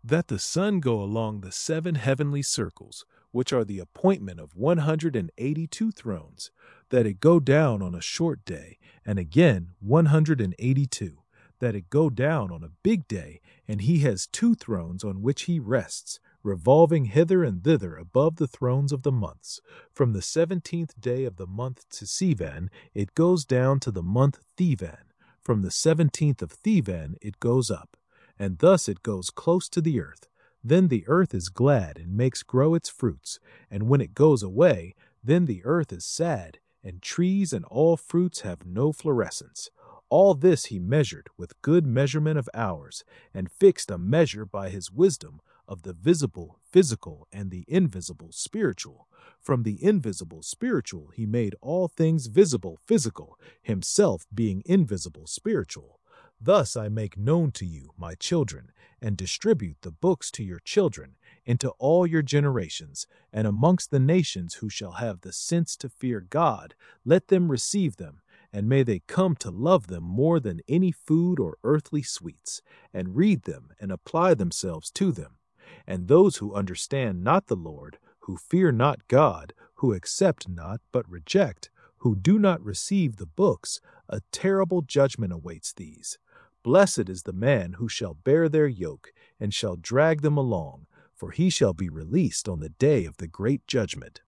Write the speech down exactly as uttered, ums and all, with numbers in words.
That the sun go along the seven heavenly circles, which are the appointment of one hundred and eighty-two thrones, that it go down on a short day, and again one hundred and eighty-two, that it go down on a big day, and he has two thrones on which he rests, revolving hither and thither above the thrones of the months. From the seventeenth day of the month to Sivan, it goes down to the month Thivan. From the seventeenth of Thivan it goes up, and thus it goes close to the earth. Then the earth is glad and makes grow its fruits, and when it goes away, then the earth is sad, and trees and all fruits have no florescence. All this he measured with good measurement of hours, and fixed a measure by his wisdom of the visible physical and the invisible spiritual. From the invisible spiritual he made all things visible physical, himself being invisible spiritual. Thus I make known to you, my children, and distribute the books to your children, into all your generations, and amongst the nations who shall have the sense to fear God, let them receive them, and may they come to love them more than any food or earthly sweets, and read them and apply themselves to them. And those who understand not the Lord, who fear not God, who accept not but reject, who do not receive the books, a terrible judgment awaits these. Blessed is the man who shall bear their yoke, and shall drag them along, for he shall be released on the day of the great judgment.